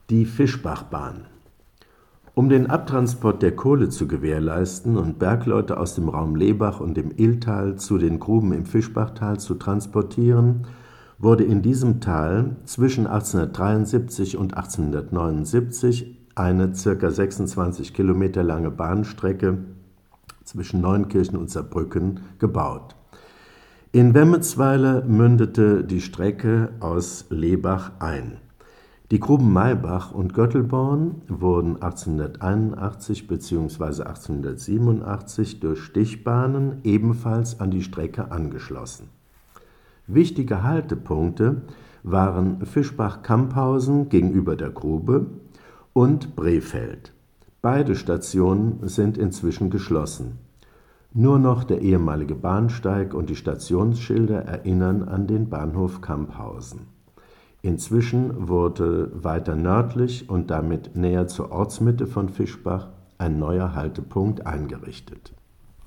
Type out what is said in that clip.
Die Fischbachbahn. Um den Abtransport der Kohle zu gewährleisten und Bergleute aus dem Raum Lebach und dem Illtal zu den Gruben im Fischbachtal zu transportieren, wurde in diesem Tal zwischen 1873 und 1879 eine ca. 26 Kilometer lange Bahnstrecke zwischen Neunkirchen und Saarbrücken gebaut. In Wemmetsweiler mündete die Strecke aus Lebach ein. Die Gruben Maybach und Göttelborn wurden 1881 bzw. 1887 durch Stichbahnen ebenfalls an die Strecke angeschlossen. Wichtige Haltepunkte waren Fischbach-Camphausen gegenüber der Grube und Brefeld. Beide Stationen sind inzwischen geschlossen. Nur noch der ehemalige Bahnsteig und die Stationsschilder erinnern an den Bahnhof Camphausen. Inzwischen wurde weiter nördlich und damit näher zur Ortsmitte von Fischbach ein neuer Haltepunkt eingerichtet